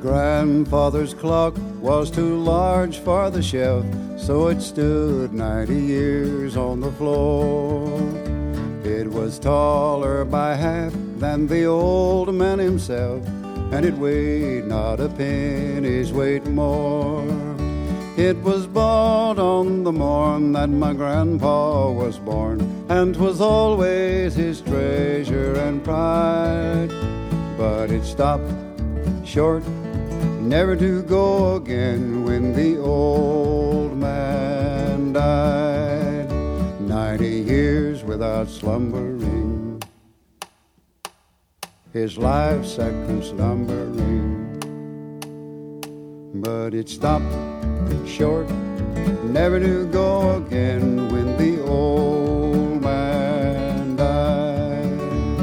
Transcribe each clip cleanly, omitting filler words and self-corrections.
grandfather's clock was too large for the shelf, so it stood 90 years on the floor. It was taller by half than the old man himself, and it weighed not a penny's weight more. It was bought on the morn that my grandpa was born, and 'twas always his treasure and pride. But it stopped short, never to go again when the old man died. 90 years without slumbering, his life circumnumbering. But it stopped short, never to go again when the old man died.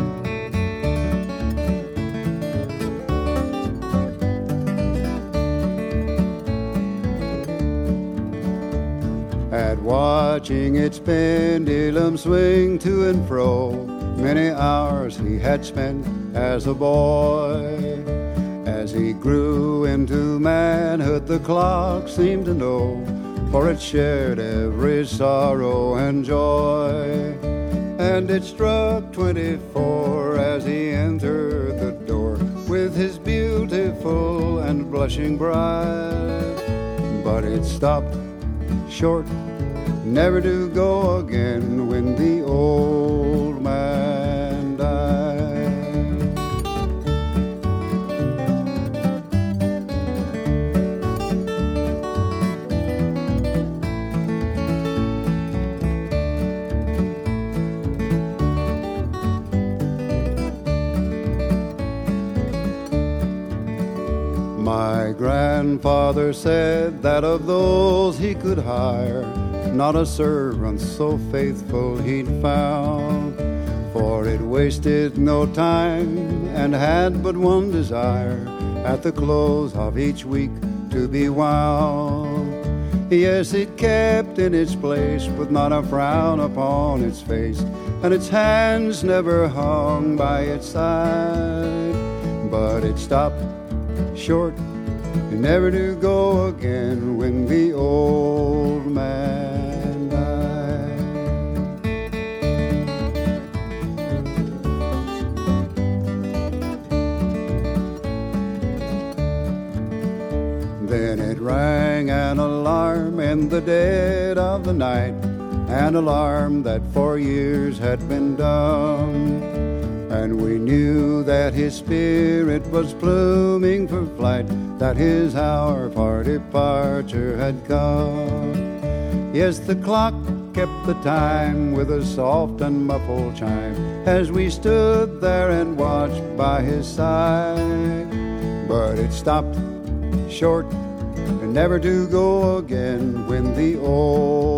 At watching its pendulum swing to and fro, many hours he had spent as a boy. As he grew into manhood, the clock seemed to know, for it shared every sorrow and joy. And it struck 24 as he entered the door, with his beautiful and blushing bride. But it stopped short, never to go again when the old man died. My grandfather said that of those he could hire, not a servant so faithful he'd found. For it wasted no time and had but one desire, at the close of each week to be wound. Yes, it kept in its place with not a frown upon its face, and its hands never hung by its side. But it stopped short, never to go again when the old man died. Then it rang an alarm in the dead of the night, an alarm that for years had been dumb. And we knew that his spirit was pluming for flight, that his hour for departure had come. Yes, the clock kept the time with a soft and muffled chime, as we stood there and watched by his side. But it stopped short, never to go again when the old